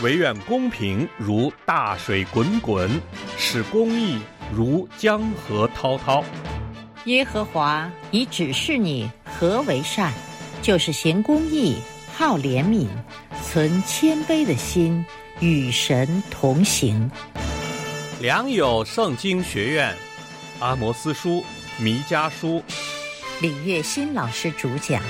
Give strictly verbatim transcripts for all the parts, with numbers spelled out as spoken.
惟愿公平如大水滚滚，使公义如江河滔滔。 耶和华已指示你何为善，就是行公义，好怜悯，存谦卑的心，与神同行。 良友圣经学院阿摩司书、弥迦书， 李月新老师主讲。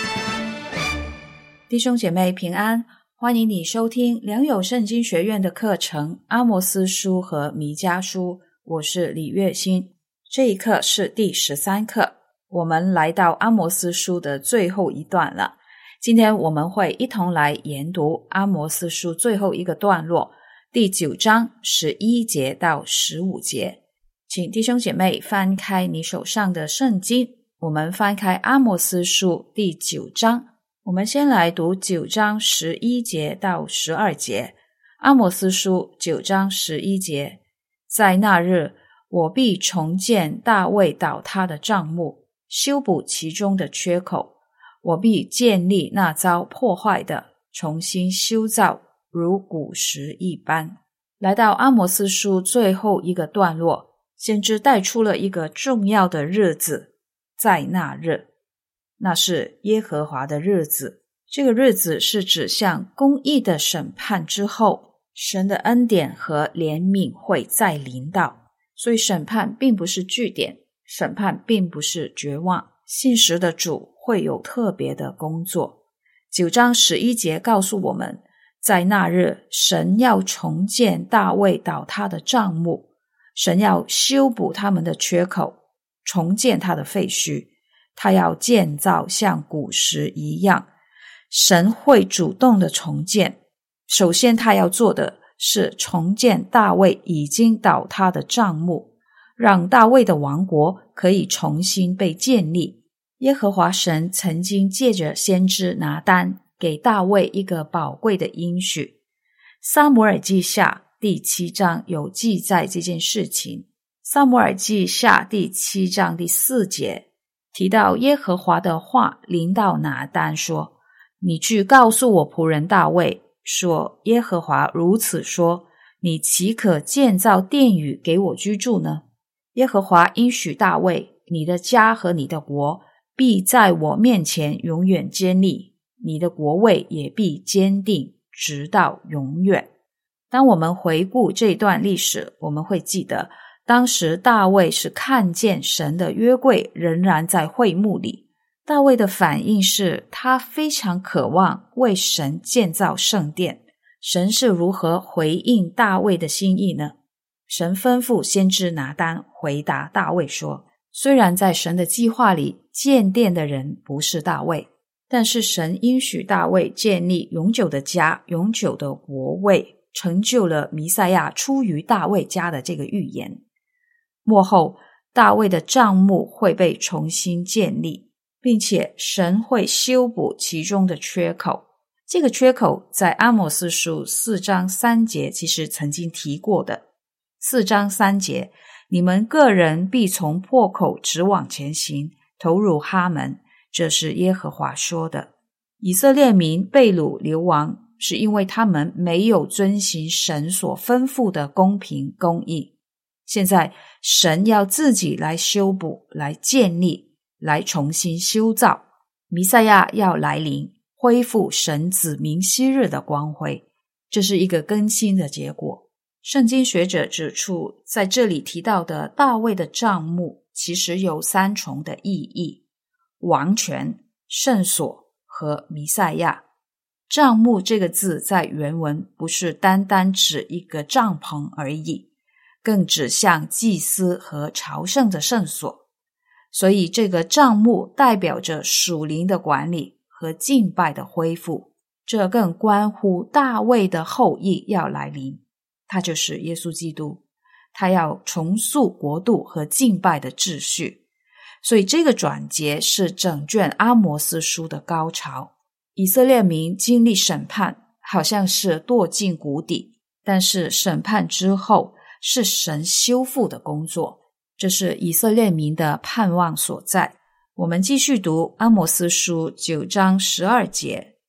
弟兄姐妹平安，欢迎你收听良友圣经学院的课程阿摩司书和弥迦书，我是李月新。这一课是第十三课，我们来到阿摩司书的最后一段了。今天我们会一同来研读阿摩司书最后一个段落，第九章十一节到十五节。请弟兄姐妹翻开你手上的圣经，我们翻开阿摩司书第九章。我们先来读九章十一节到十二节。阿摩司书九章十一节，在那日，我必重建大卫倒塌的帐幕，修补其中的缺口。我必建立那遭破坏的，重新修造，如古时一般。来到阿摩司书最后一个段落，先知带出了一个重要的日子，在那日，那是耶和华的日子。这个日子是指向公义的审判之后，神的恩典和怜悯会再临到。所以审判并不是句点，审判并不是绝望，信实的主会有特别的工作。九章十一节告诉我们，在那日，神要重建大卫倒塌的帐幕，神要修补他们的缺口，重建他的废墟，他要建造像古时一样。神会主动的重建，首先他要做的是重建大卫已经倒塌的帐幕，让大卫的王国可以重新被建立。耶和华神曾经借着先知拿单给大卫一个宝贵的应许。撒母耳记下第七章有记载这件事情。撒母耳记下第七章第四节提到耶和华的话临到拿单说，你去告诉我仆人大卫说，耶和华如此说，你岂可建造殿宇给我居住呢？耶和华应许大卫，你的家和你的国必在我面前永远坚立，你的国位也必坚定直到永远。当我们回顾这段历史，我们会记得当时大卫是看见神的约柜仍然在会幕里。大卫的反应是他非常渴望为神建造圣殿。神是如何回应大卫的心意呢？神吩咐先知拿单回答大卫说，虽然在神的计划里建殿的人不是大卫，但是神应许大卫建立永久的家，永久的国位，成就了弥赛亚出于大卫家的这个预言。末后大卫的帐幕会被重新建立，并且神会修补其中的缺口。这个缺口在阿摩司书四章三节其实曾经提过的。四章三节，你们个人必从破口直往前行，投入哈门，这是耶和华说的。以色列民被掳流亡，是因为他们没有遵行神所吩咐的公平公义。现在神要自己来修补，来建立，来重新修造。弥赛亚要来临，恢复神子民昔日的光辉，这是一个更新的结果。圣经学者指出，在这里提到的大卫的帐幕其实有三重的意义：王权、圣所和弥赛亚。帐幕这个字在原文不是单单指一个帐篷而已，更指向祭司和朝圣的圣所。所以这个帐幕代表着属灵的管理和敬拜的恢复，这更关乎大卫的后裔要来临，他就是耶稣基督，他要重塑国度和敬拜的秩序。所以这个转节是整卷阿摩司书的高潮。以色列民经历审判，好像是堕进谷底，但是审判之后是神修复的工作，这是以色列民的盼望所在。我们继续读阿摩司书九章十二节，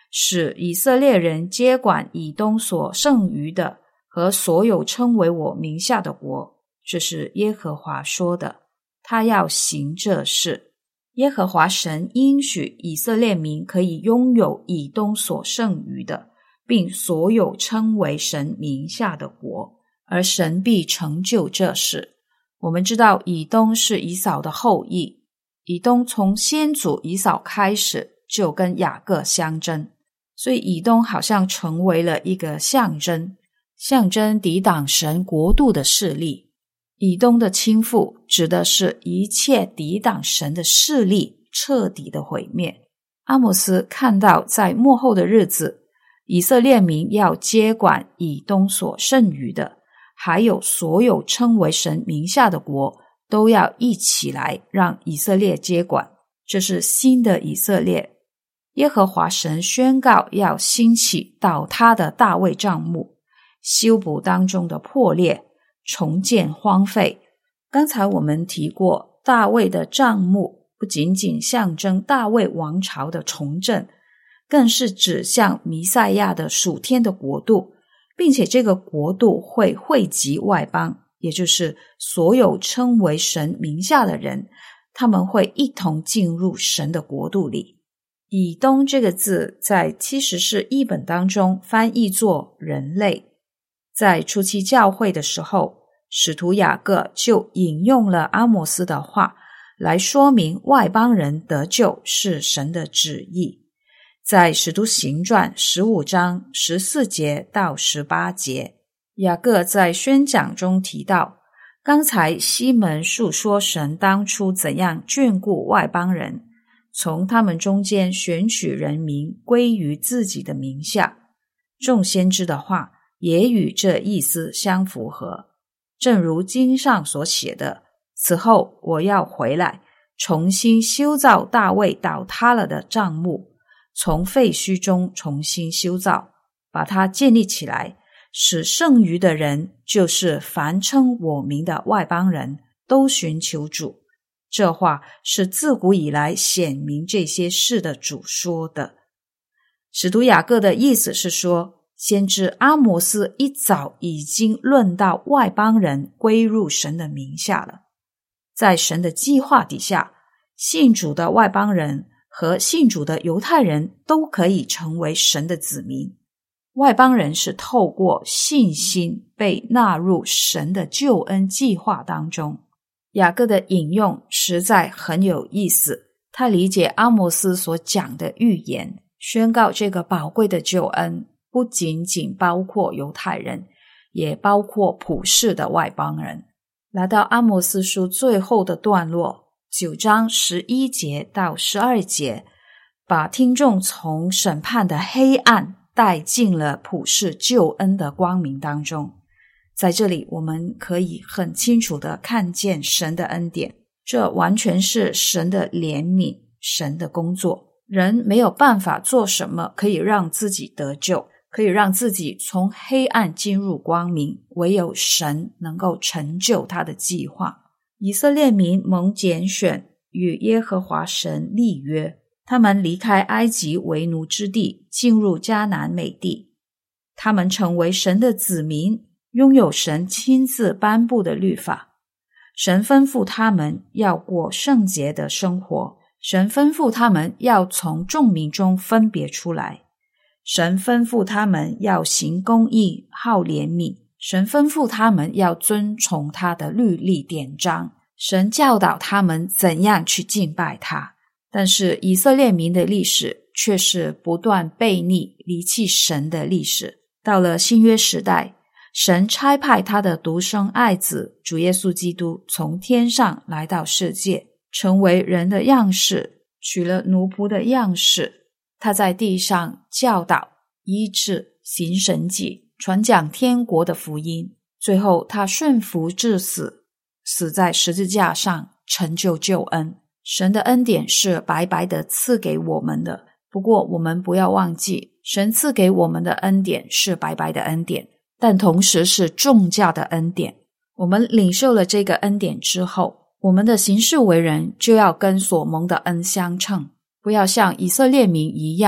使以色列人接管以东所剩余的和所有称为我名下的国，这是耶和华说的，他要行这事。耶和华神应许以色列民可以拥有以东所剩余的，并所有称为神名下的国，而神必成就这事。我们知道以东是以扫的后裔，以东从先祖以扫开始就跟雅各相争，所以以东好像成为了一个象征，象征抵挡神国度的势力。以东的倾覆指的是一切抵挡神的势力彻底的毁灭。阿摩斯看到在末后的日子，以色列民要接管以东所剩余的，还有所有称为神名下的国，都要一起来让以色列接管。这是新的以色列。耶和华神宣告要兴起倒塌的大卫帐幕，修补当中的破裂，重建荒废。刚才我们提过，大卫的帐幕不仅仅象征大卫王朝的重振，更是指向弥赛亚的属天的国度，并且这个国度会汇集外邦，也就是所有称为神名下的人，他们会一同进入神的国度里。以东这个字在七十士译本当中翻译作人类。在初期教会的时候，使徒雅各就引用了阿摩斯的话来说明外邦人得救是神的旨意。在使徒行传十五章十四节到十八节，雅各在宣讲中提到，刚才西门述说神当初怎样眷顾外邦人，从他们中间选取人民归于自己的名下。众先知的话也与这意思相符合，正如经上所写的，此后我要回来，重新修造大卫倒塌了的帐幕，从废墟中重新修造，把它建立起来，使剩余的人，就是凡称我名的外邦人，都寻求主。这话是自古以来显明这些事的主说的。使徒雅各的意思是说，先知阿摩斯一早已经论到外邦人归入神的名下了。在神的计划底下，信主的外邦人和信主的犹太人都可以成为神的子民。外邦人是透过信心被纳入神的救恩计划当中。雅各的引用实在很有意思，他理解阿摩斯所讲的预言，宣告这个宝贵的救恩不仅仅包括犹太人，也包括普世的外邦人。来到阿摩斯书最后的段落，九章十一节到十二节，把听众从审判的黑暗带进了普世救恩的光明当中。在这里我们可以很清楚地看见神的恩典，这完全是神的怜悯，神的工作。人没有办法做什么可以让自己得救，可以让自己从黑暗进入光明，唯有神能够成就他的计划。以色列民蒙拣选，与耶和华神立约，他们离开埃及为奴之地，进入迦南美地。他们成为神的子民，拥有神亲自颁布的律法。神吩咐他们要过圣洁的生活，神吩咐他们要从众民中分别出来，神吩咐他们要行公义，好怜悯，神吩咐他们要遵从他的律例典章，神教导他们怎样去敬拜他。但是以色列民的历史却是不断悖逆离弃神的历史。到了新约时代，神差派他的独生爱子主耶稣基督从天上来到世界，成为人的样式，取了奴仆的样式。他在地上教导、医治、行神迹，传讲天国的福音。最后他顺服至死，死在十字架上，成就救恩。神的恩典是白白的赐给我们的，不过我们不要忘记，神赐给我们的恩典是白白的恩典，但同时是重价的恩典。我们领受了这个恩典之后，我们的行事为人就要跟所蒙的恩相称，不要像以色列民一样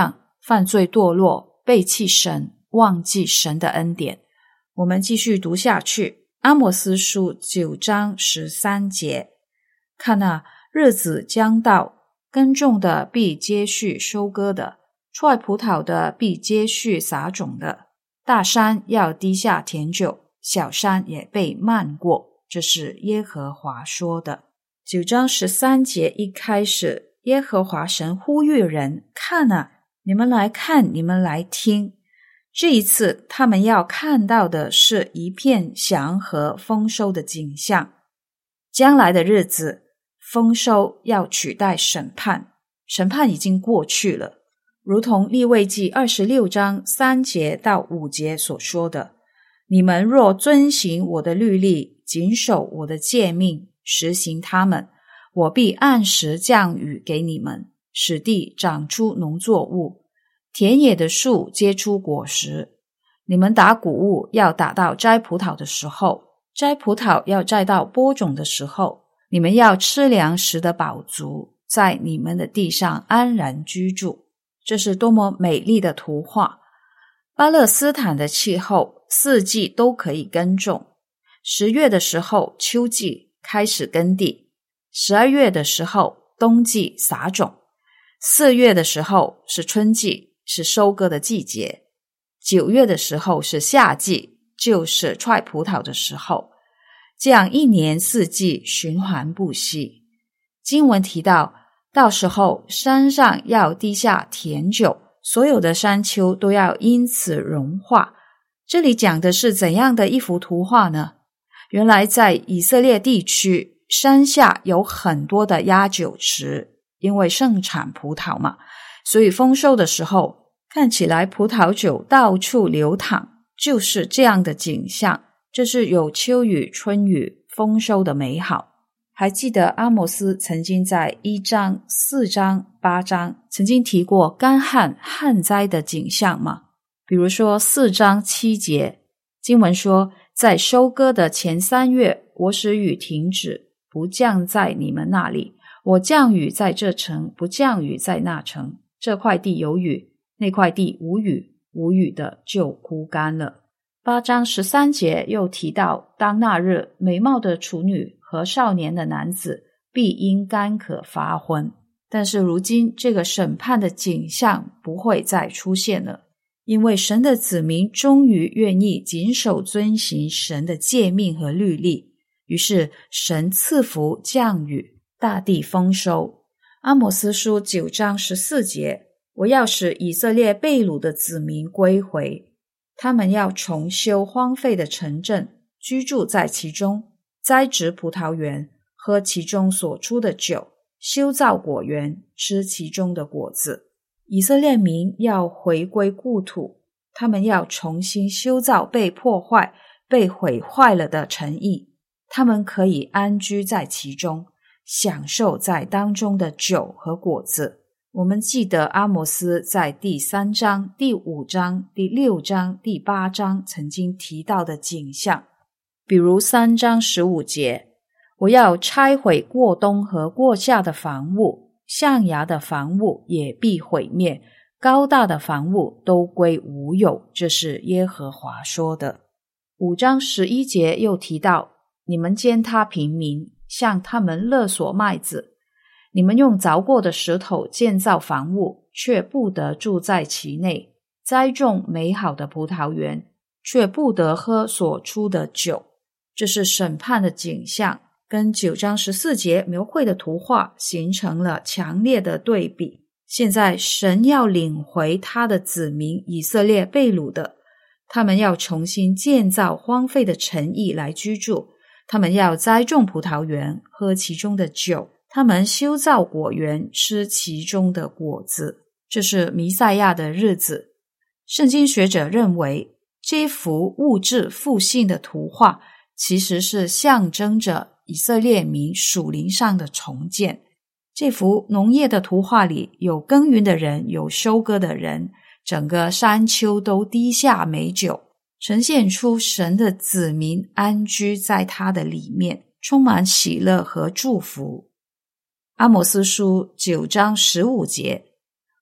犯罪堕落，背弃神，忘记神的恩典。我们继续读下去，阿摩斯书九章十三节，看啊，日子将到，耕种的必接续收割的，踹葡萄的必接续撒种的，大山要低下甜酒，小山也被漫过，这是耶和华说的。九章十三节一开始，耶和华神呼吁人，看啊，你们来看，你们来听。这一次他们要看到的是一片祥和丰收的景象。将来的日子，丰收要取代审判，审判已经过去了，如同利未记二十六章三节到五节所说的，你们若遵行我的律例，谨守我的诫命，实行它们，我必按时降雨给你们，使地长出农作物，田野的树结出果实。你们打谷物要打到摘葡萄的时候，摘葡萄要摘到播种的时候。你们要吃粮食的饱足，在你们的地上安然居住。这是多么美丽的图画！巴勒斯坦的气候四季都可以耕种，十月的时候秋季开始耕地，十二月的时候冬季撒种，四月的时候是春季，是收割的季节，九月的时候是夏季，就是踹葡萄的时候。这样一年四季循环不息。经文提到，到时候山上要滴下甜酒，所有的山丘都要因此融化。这里讲的是怎样的一幅图画呢？原来在以色列地区，山下有很多的压酒池，因为盛产葡萄嘛，所以丰收的时候，看起来葡萄酒到处流淌，就是这样的景象。这是有秋雨春雨丰收的美好。还记得阿摩斯曾经在一章四章八章曾经提过干旱旱灾的景象吗？比如说四章七节，经文说，在收割的前三月，我使雨停止，不降在你们那里，我降雨在这城，不降雨在那城，这块地有雨，那块地无雨，无雨的就枯干了。八章十三节又提到，当那日美貌的处女和少年的男子必因干渴发昏。但是如今这个审判的景象不会再出现了，因为神的子民终于愿意谨守遵行神的诫命和律例，于是神赐福降雨，大地丰收。阿摩斯书九章十四节，我要使以色列被掳的子民归回，他们要重修荒废的城镇，居住在其中，栽植葡萄园，喝其中所出的酒，修造果园，吃其中的果子。以色列民要回归故土，他们要重新修造被破坏、被毁坏了的城邑，他们可以安居在其中，享受在当中的酒和果子。我们记得阿摩斯在第三章、第五章、第六章、第八章曾经提到的景象，比如三章十五节，我要拆毁过冬和过夏的房屋，象牙的房屋也必毁灭，高大的房屋都归无有，这是耶和华说的。五章十一节又提到，你们践踏平民，向他们勒索麦子，你们用凿过的石头建造房屋，却不得住在其内，栽种美好的葡萄园，却不得喝所出的酒。这是审判的景象，跟九章十四节描绘的图画形成了强烈的对比。现在神要领回他的子民以色列被掳的，他们要重新建造荒废的城邑来居住，他们要栽种葡萄园，喝其中的酒，他们修造果园，吃其中的果子。这是弥赛亚的日子。圣经学者认为，这幅物质复兴的图画其实是象征着以色列民属灵上的重建。这幅农业的图画里有耕耘的人，有收割的人，整个山丘都滴下美酒，呈现出神的子民安居在他的里面，充满喜乐和祝福。阿摩斯书九章十五节，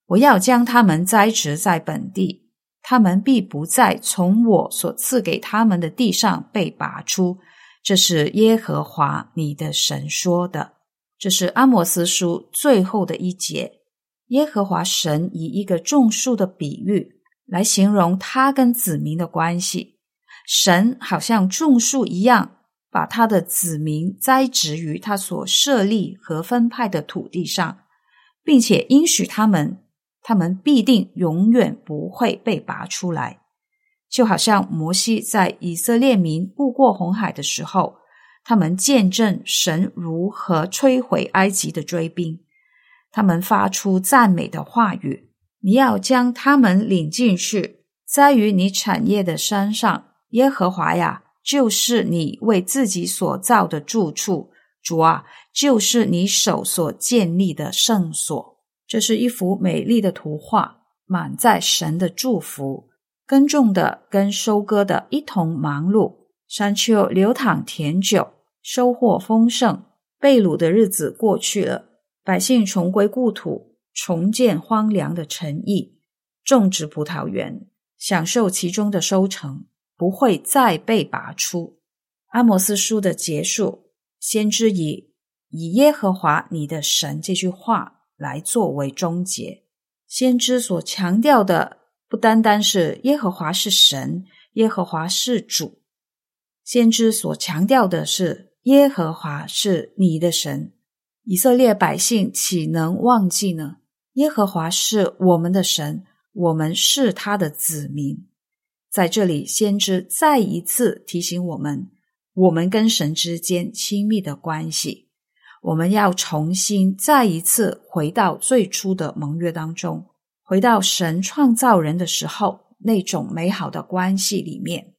我要将他们栽植在本地，他们必不再从我所赐给他们的地上被拔出。这是耶和华你的神说的。这是阿摩斯书最后的一节。耶和华神以一个种树的比喻来形容他跟子民的关系。神好像种树一样，把他的子民栽植于他所设立和分派的土地上，并且应许他们，他们必定永远不会被拔出来。就好像摩西在以色列民渡过红海的时候，他们见证神如何摧毁埃及的追兵，他们发出赞美的话语。你要将他们领进去，栽于你产业的山上。耶和华呀，就是你为自己所造的住处，主啊，就是你手所建立的圣所。这是一幅美丽的图画，满载神的祝福。耕种的跟收割的一同忙碌，山丘流淌甜酒，收获丰盛。被掳的日子过去了，百姓重归故土，重建荒凉的城邑，种植葡萄园，享受其中的收成，不会再被拔出。阿摩斯书的结束，先知以以耶和华你的神这句话来作为终结。先知所强调的不单单是耶和华是神，耶和华是主，先知所强调的是耶和华是你的神。以色列百姓岂能忘记呢？耶和华是我们的神，我们是他的子民。在这里，先知再一次提醒我们，我们跟神之间亲密的关系，我们要重新再一次回到最初的盟约当中，回到神创造人的时候那种美好的关系里面。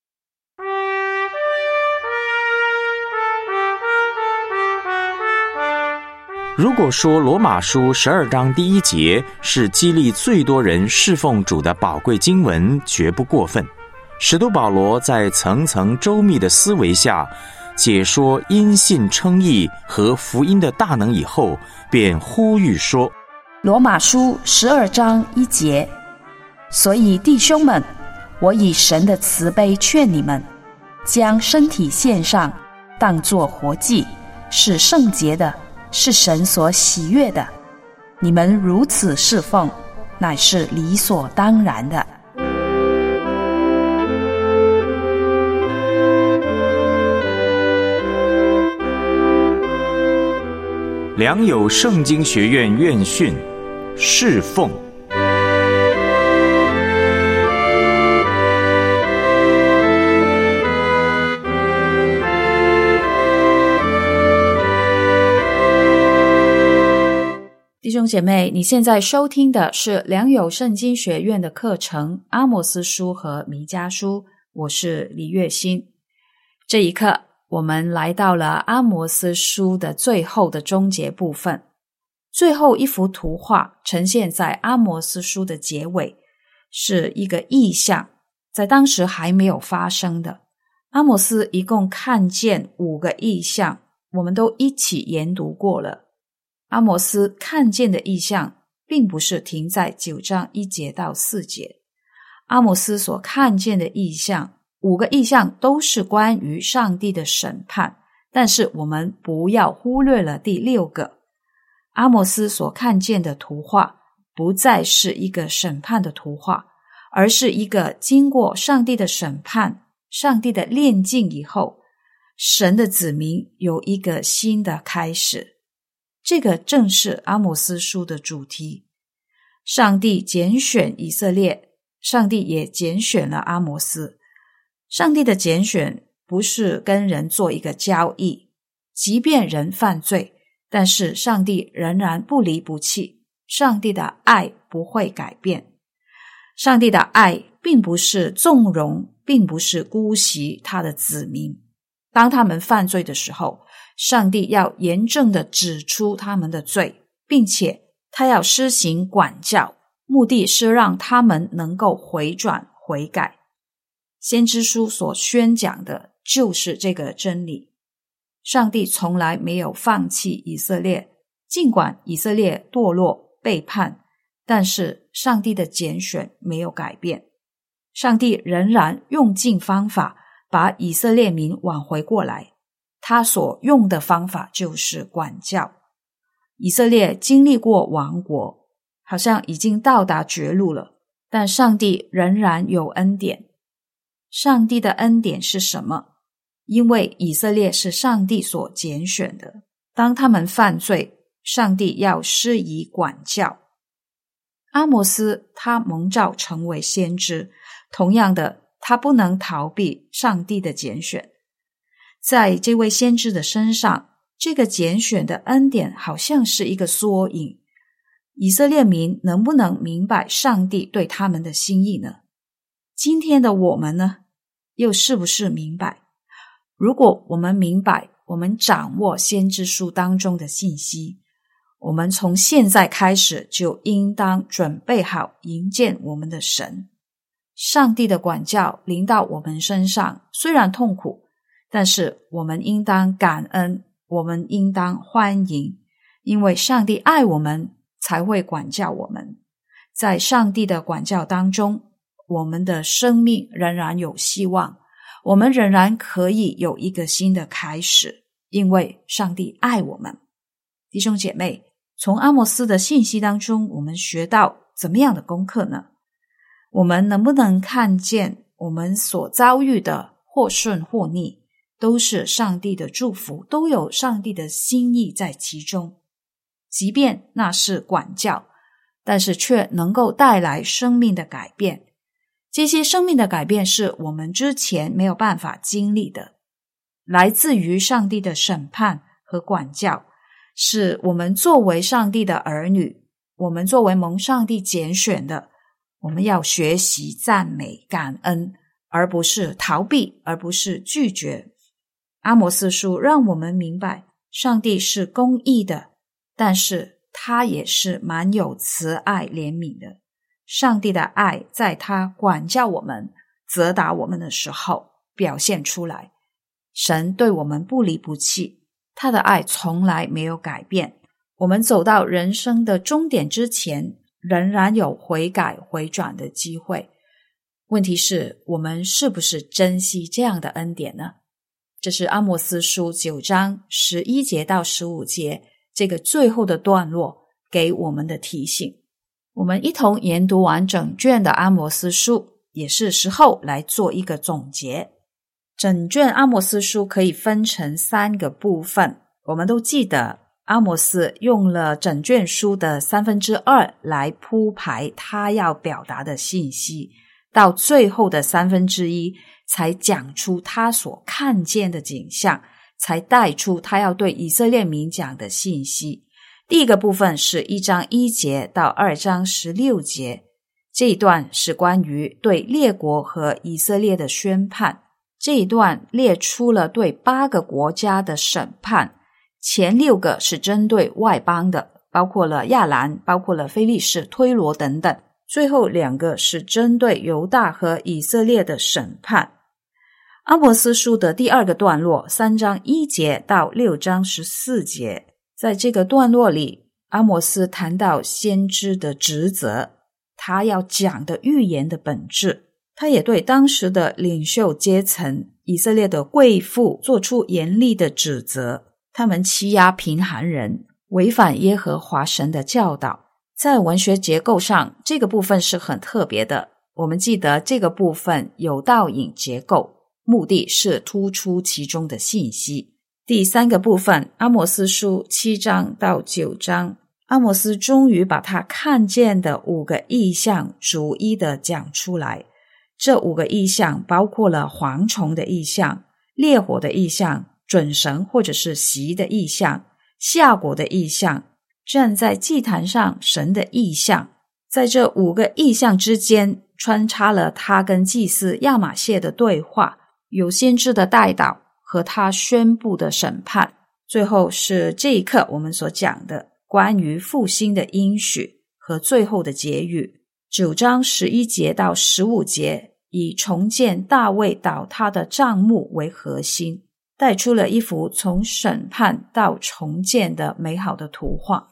如果说罗马书十二章第一节是激励最多人侍奉主的宝贵经文，绝不过分。使徒保罗在层层周密的思维下解说因信称义和福音的大能以后，便呼吁说， 罗马书十二章一节，所以弟兄们，我以神的慈悲劝你们，将身体献上，当作活祭，是圣洁的，是神所喜悦的。你们如此侍奉，乃是理所当然的。 良友圣经学院院训，侍奉。 弟兄姐妹，你现在收听的是良友圣经学院的课程阿摩斯书和弥迦书，我是李月馨。这一刻我们来到了阿摩斯书的最后的终结部分。最后一幅图画呈现在阿摩斯书的结尾，是一个异象，在当时还没有发生的。阿摩斯一共看见五个异象，我们都一起研读过了。阿摩斯看见的异象并不是停在九章一节到四节，阿摩斯所看见的异象，五个异象都是关于上帝的审判，但是我们不要忽略了第六个。阿摩斯所看见的图画不再是一个审判的图画，而是一个经过上帝的审判，上帝的炼净以后，神的子民有一个新的开始。这个正是阿摩斯书的主题。上帝拣选以色列，上帝也拣选了阿摩斯。上帝的拣选不是跟人做一个交易，即便人犯罪，但是上帝仍然不离不弃，上帝的爱不会改变。上帝的爱并不是纵容，并不是姑息他的子民。当他们犯罪的时候，上帝要严正地指出他们的罪，并且他要施行管教，目的是让他们能够回转悔改。先知书所宣讲的就是这个真理。上帝从来没有放弃以色列，尽管以色列堕落背叛， 但是上帝的拣选没有改变，上帝仍然用尽方法把以色列民挽回过来，他所用的方法就是管教。以色列经历过亡国，好像已经到达绝路了，但上帝仍然有恩典。上帝的恩典是什么？因为以色列是上帝所拣选的，当他们犯罪，上帝要施以管教。阿摩斯他蒙召成为先知，同样的，他不能逃避上帝的拣选。在这位先知的身上，这个拣选的恩典好像是一个缩影。以色列民能不能明白上帝对他们的心意呢？今天的我们呢，又是不是明白？如果我们明白，我们掌握先知书当中的信息，我们从现在开始就应当准备好迎见我们的神。上帝的管教临到我们身上，虽然痛苦，但是我们应当感恩，我们应当欢迎，因为上帝爱我们，才会管教我们。在上帝的管教当中，我们的生命仍然有希望，我们仍然可以有一个新的开始，因为上帝爱我们。弟兄姐妹，从阿摩斯的信息当中，我们学到怎么样的功课呢？我们能不能看见我们所遭遇的或顺或逆，都是上帝的祝福，都有上帝的心意在其中？即便那是管教，但是却能够带来生命的改变。这些生命的改变是我们之前没有办法经历的，来自于上帝的审判和管教，是我们作为上帝的儿女，我们作为蒙上帝拣选的，我们要学习赞美感恩，而不是逃避，而不是拒绝。阿摩斯书让我们明白，上帝是公义的，但是他也是蛮有慈爱怜悯的。上帝的爱在他管教我们、责打我们的时候表现出来。神对我们不离不弃，他的爱从来没有改变。我们走到人生的终点之前，仍然有悔改回转的机会。问题是，我们是不是珍惜这样的恩典呢？这是阿摩斯书九章十一节到十五节这个最后的段落给我们的提醒。我们一同研读完整卷的阿摩斯书，也是时候来做一个总结。整卷阿摩斯书可以分成三个部分，我们都记得阿摩斯用了整卷书的三分之二来铺排他要表达的信息，到最后的三分之一才讲出他所看见的景象，才带出他要对以色列民讲的信息。第一个部分是一章一节到二章十六节，这一段是关于对列国和以色列的宣判。这一段列出了对八个国家的审判，前六个是针对外邦的，包括了亚兰，包括了非利士、推罗等等，最后两个是针对犹大和以色列的审判。阿摩斯书的第二个段落，三章一节到六章十四节，在这个段落里，阿摩斯谈到先知的职责，他要讲的预言的本质。他也对当时的领袖阶层，以色列的贵妇做出严厉的指责，他们欺压贫寒人，违反耶和华神的教导。在文学结构上，这个部分是很特别的。我们记得这个部分有倒影结构，目的是突出其中的信息。第三个部分，阿摩斯书七章到九章，阿摩斯终于把他看见的五个异象逐一的讲出来。这五个异象包括了蝗虫的异象、烈火的异象、准绳或者是席的异象、夏果的异象、站在祭坛上神的异象。在这五个异象之间穿插了他跟祭司亚玛谢的对话，有先知的代祷和他宣布的审判。最后是这一刻我们所讲的关于复兴的应许和最后的结语。九章十一节到十五节以重建大卫倒塌的帐幕为核心，带出了一幅从审判到重建的美好的图画。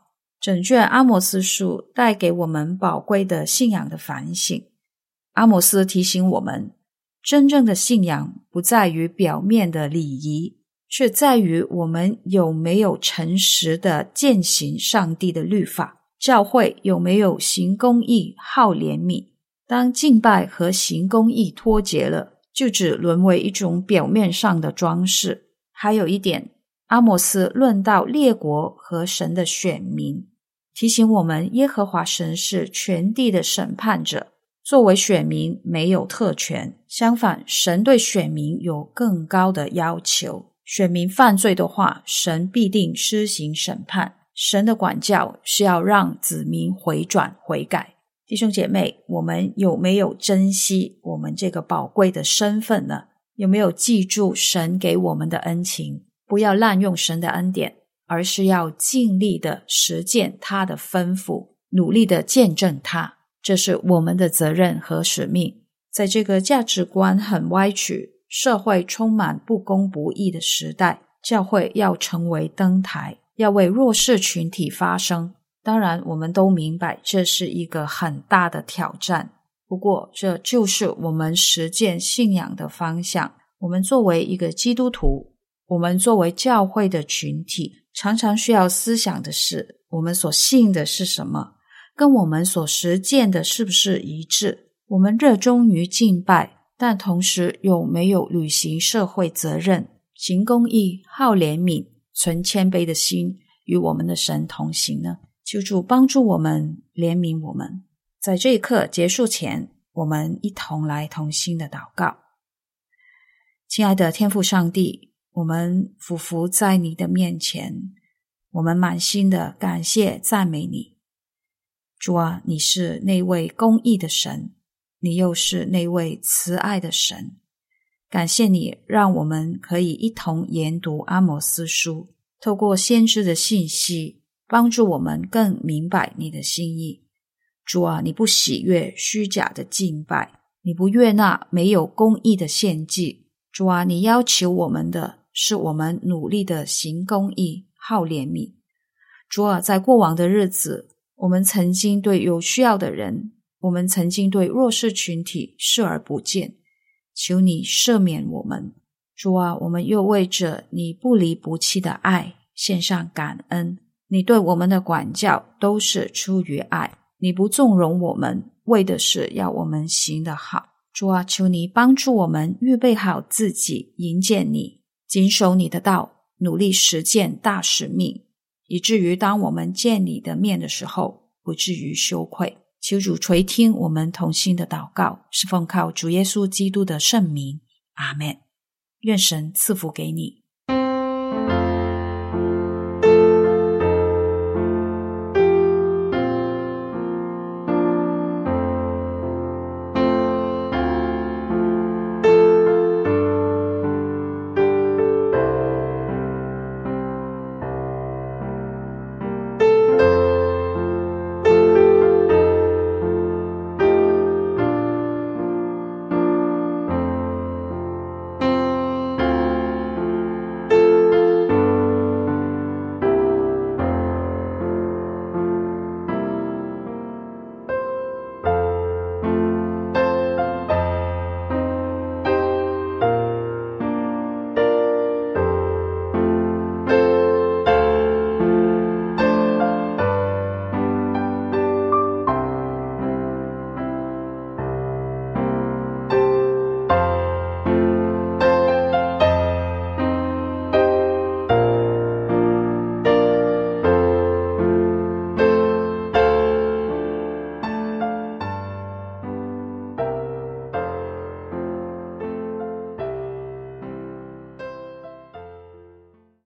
整卷阿摩斯书带给我们宝贵的信仰的反省。阿摩斯提醒我们，真正的信仰不在于表面的礼仪，却在于我们有没有诚实的践行上帝的律法，教会有没有行公义、好怜悯。当敬拜和行公义脱节了，就只沦为一种表面上的装饰。还有一点，阿摩斯论到列国和神的选民，提醒我们耶和华神是全地的审判者，作为选民没有特权，相反，神对选民有更高的要求。选民犯罪的话，神必定施行审判。神的管教是要让子民回转悔改。弟兄姐妹，我们有没有珍惜我们这个宝贵的身份呢？有没有记住神给我们的恩情？不要滥用神的恩典，而是要尽力的实践他的吩咐，努力的见证他。这是我们的责任和使命。在这个价值观很歪曲、社会充满不公不义的时代，教会要成为灯台，要为弱势群体发声。当然，我们都明白这是一个很大的挑战，不过这就是我们实践信仰的方向。我们作为一个基督徒，我们作为教会的群体，常常需要思想的是，我们所信的是什么，跟我们所实践的是不是一致。我们热衷于敬拜，但同时有没有履行社会责任，行公义，好怜悯，存谦卑的心，与我们的神同行呢？求主帮助我们，怜悯我们。在这一刻结束前，我们一同来同心的祷告。亲爱的天父上帝，我们俯伏在你的面前，我们满心的感谢赞美你。主啊，你是那位公义的神，你又是那位慈爱的神。感谢你让我们可以一同研读阿摩斯书，透过先知的信息，帮助我们更明白你的心意。主啊，你不喜悦虚假的敬拜，你不悦纳没有公义的献祭。主啊，你要求我们的是我们努力的行公义，好怜悯。主啊，在过往的日子，我们曾经对有需要的人，我们曾经对弱势群体视而不见，求你赦免我们。主啊，我们又为着你不离不弃的爱献上感恩。你对我们的管教都是出于爱，你不纵容我们，为的是要我们行得好。主啊，求你帮助我们预备好自己迎接你，谨守你的道，努力实践大使命，以至于当我们见你的面的时候，不至于羞愧。求主垂听我们同心的祷告，是奉靠主耶稣基督的圣名。阿们。愿神赐福给你。